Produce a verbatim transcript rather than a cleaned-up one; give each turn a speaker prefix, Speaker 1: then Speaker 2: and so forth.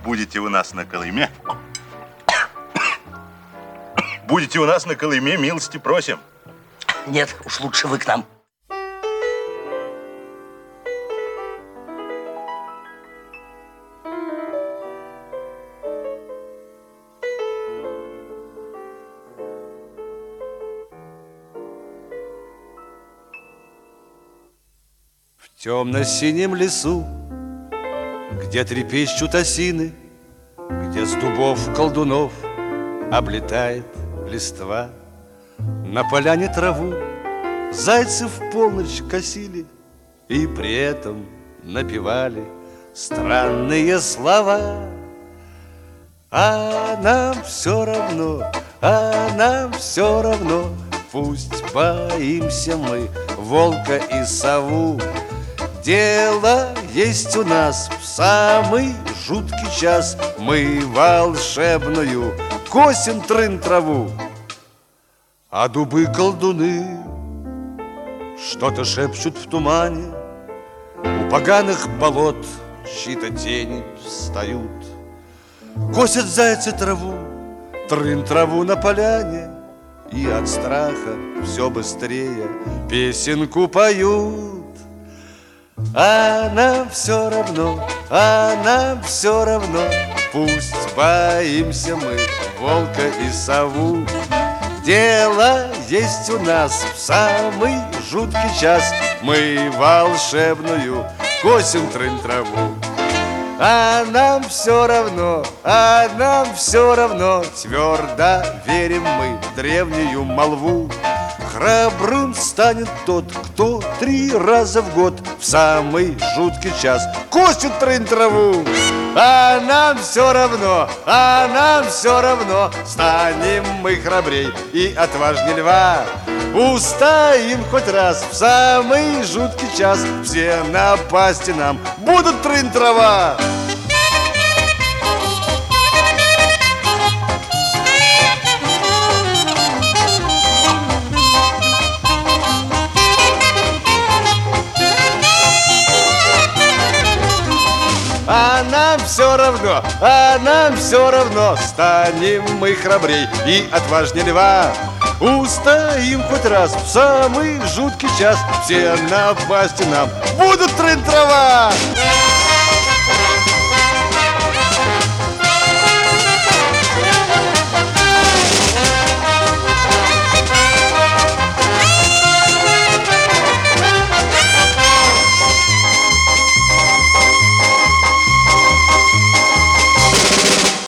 Speaker 1: будете у нас на Колыме, будете у нас на Колыме, милости просим.
Speaker 2: Нет, уж лучше вы к нам.
Speaker 3: В темно-синем лесу, где трепещут осины, где с дубов колдунов облетает листва, на поляне траву зайцы в полночь косили и при этом напевали странные слова. А нам все равно, а нам все равно, пусть боимся мы волка и сову. Дело есть у нас в самый жуткий час, мы волшебную косим трын траву. А дубы-колдуны что-то шепчут в тумане, у поганых болот чьи-то тени встают. Косят зайцы траву, трын траву на поляне, и от страха все быстрее песенку поют. А нам все равно, а нам все равно, пусть боимся мы волка и сову. Дело есть у нас в самый жуткий час, мы волшебную косим трын траву. А нам все равно, а нам все равно, твердо верим мы в древнюю молву. Храбрым станет тот, кто три раза в год в самый жуткий час косит трын траву. А нам все равно, а нам все равно, станем мы храбрей и отважней льва. Устоим хоть раз в самый жуткий час, все напасти нам будут трын трава. А нам все равно, а нам все равно, станем мы храбрей и отважней льва. Устоим хоть раз в самый жуткий час, все напасти нам будут трын трава.